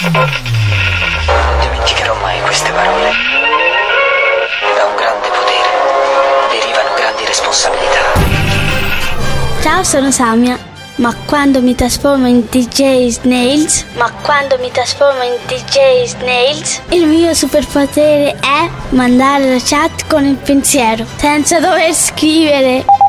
Non dimenticherò mai queste parole. Da un grande potere derivano grandi responsabilità. Ciao, sono Samia. Ma quando mi trasformo in DJ Snails, il mio superpotere è mandare la chat con il pensiero, senza dover scrivere.